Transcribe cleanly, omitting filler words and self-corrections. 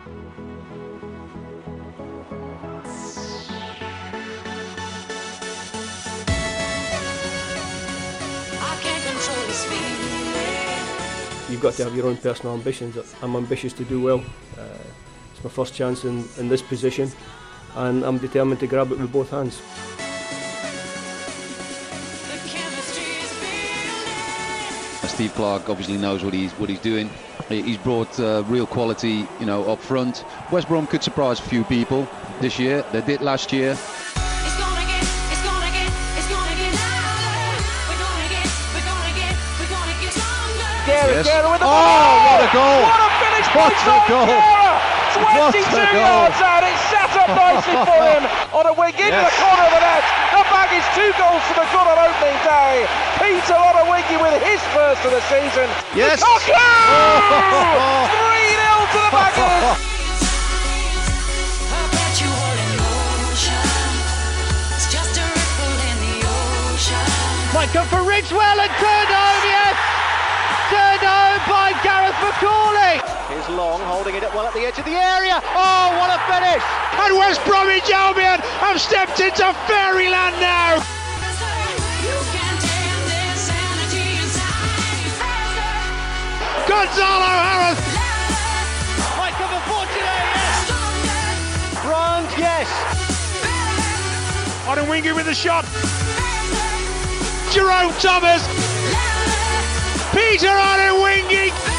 You've got to have your own personal ambitions. I'm ambitious to do well. It's my first chance in this position, and I'm determined to grab it with both hands. Steve Clarke obviously knows what he's doing. He's brought real quality, up front. West Brom could surprise a few people this year. They did last year. Yes. With the what a goal! What a finish by Tom Kehrer! 22 yards out, it's set up nicely for him on a wing into the corner of the net. The bag is 2 goals for the good on opening day. Peter Odowicki with his first of the season. Yes! 3-0 to the Baggers! Might come for Ridgewell and turned home, yes! Turned home by Gareth McCauley. Here's Long holding it well at the edge of the area. Oh, what a finish! And West Bromwich Albion have stepped into fairyland now. Gonzalo Harris. Might come for Fortuné, yes! Grant, yes! Odowicki with the shot. Jerome Thomas. Peter Odowicki.